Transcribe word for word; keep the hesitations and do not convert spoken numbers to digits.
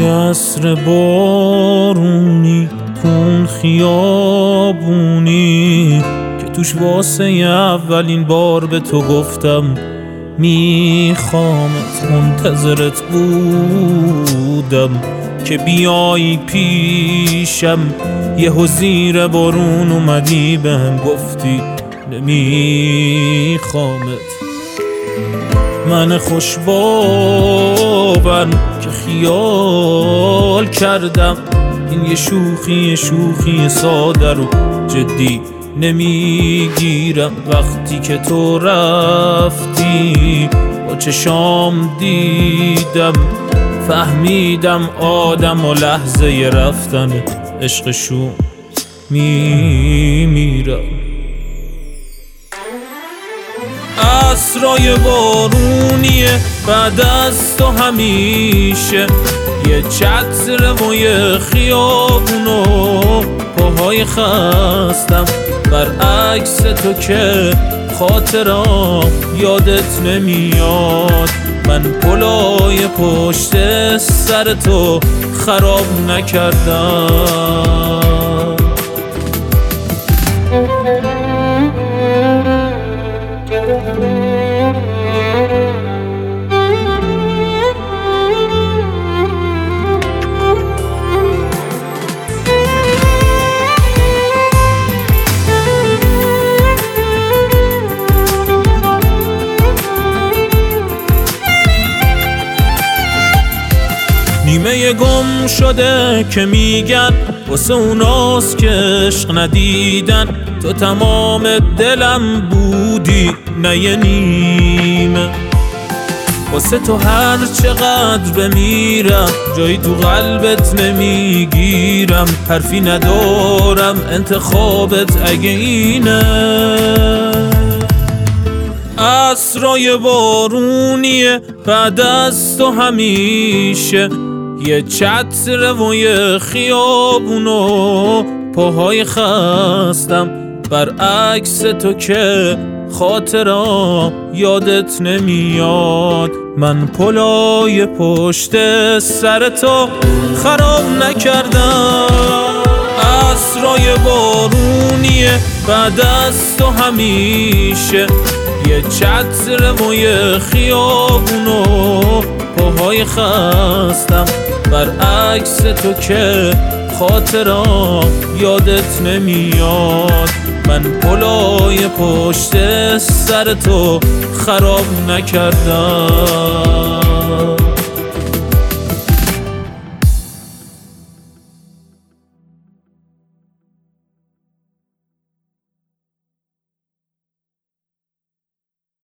یه عصر بارونی کون خیابونی که توش واسه اولین بار به تو گفتم میخوامت، منتظرت بودم که بیایی پیشم. یهو زیر بارون اومدی بهم گفتی نمیخوامت. من خوشباور که خیال کردم این یه شوخی شوخی ساده رو جدی نمیگیرم. وقتی که تو رفتی با چشام دیدم، فهمیدم آدم و لحظه رفتن عشقشون میمیرم. عصرای بارونیه بعد از تو همیشه، یه چتر و یه خیابونو پاهای خستم. برعکس تو که خاطرام یادت نمیاد، من پلای پشت سر تو خراب نکردم. نیمه گم شده که میگن واسه اوناست که عشق ندیدن، تو تمام دلم بودی نه یه نیمه. واسه تو هر چقدر بمیرم جایی تو قلبت نمیگیرم. حرفی ندارم انتخابت اگه اینه. عصرای بارونیه بعد از تو همیشه، یه چتر و یه خیابونو پاهای خستم. برعکس تو که خاطرام یادت نمیاد، من پلای پشت سر تو خراب نکردم. عصرای بارونیه بعد از تو همیشه، یه چتر و یه خیابونو پاهای خستم. برعکس تو که خاطرام یادت نمیاد، من پلای پشت سر تو خراب نکردم.